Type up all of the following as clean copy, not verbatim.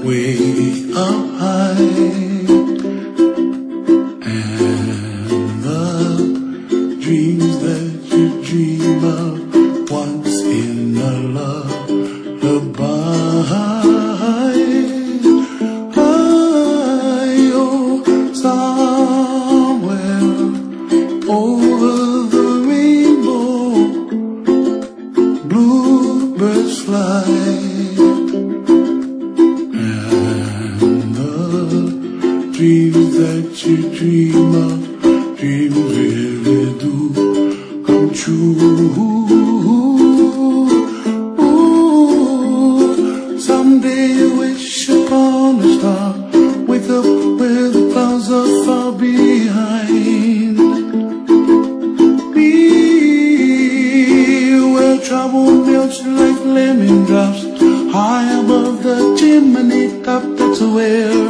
way up high, and the dreams that you dream of once in a lullaby. Somewhere over the rainbow, bluebirds fly, and the dreams that you dream of, dreams really do come true. Someday you wish upon a star, wake up where the clouds are far behind me, where trouble melts like lemon drops, high above the chimney top. That's where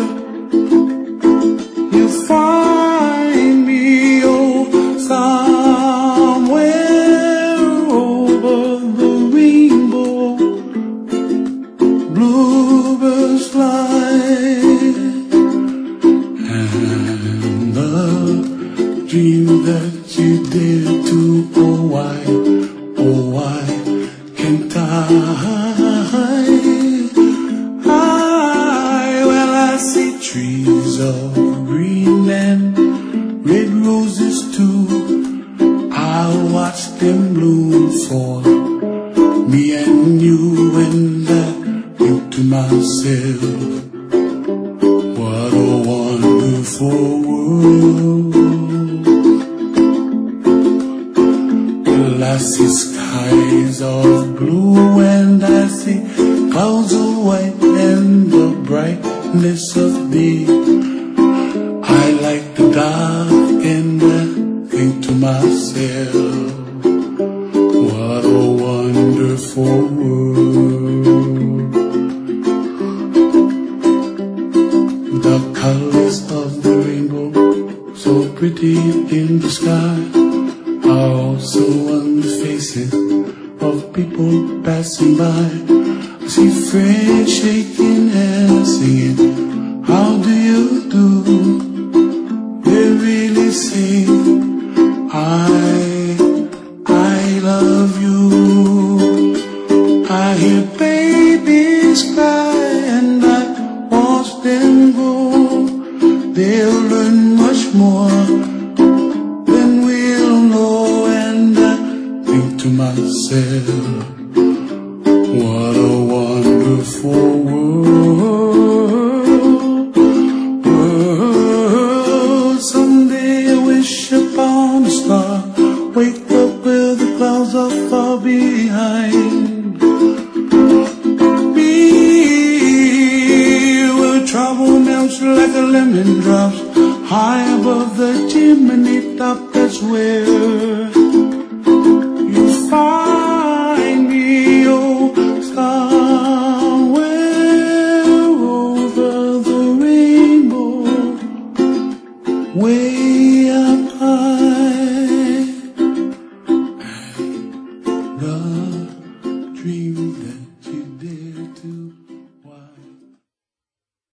you find me. Oh, somewhere over the rainbow, bluebirds fly, and the dream that you dare to, oh why can't I? Well, I see trees of Greenland, red roses too. I'll watch them bloom for me and you, and I think to myself, what a wonderful world. Well, I see skies of blue, and I see clouds of white, and the brightness of day. I like the dark, and I think to myself, what a wonderful world. The colors of the rainbow, so pretty in the sky, are also on the faces of people passing by. I see friends shaking hands, singing, how do you do? They really say, I love you. I hear babies cry, and I watch them go. They'll learn much more than we'll know, and I think to myself, what a wonderful world. Someday I wish upon a star, wake up where the clouds are far behind me, where trouble melts like a lemon drops, high above the chimney top. That's where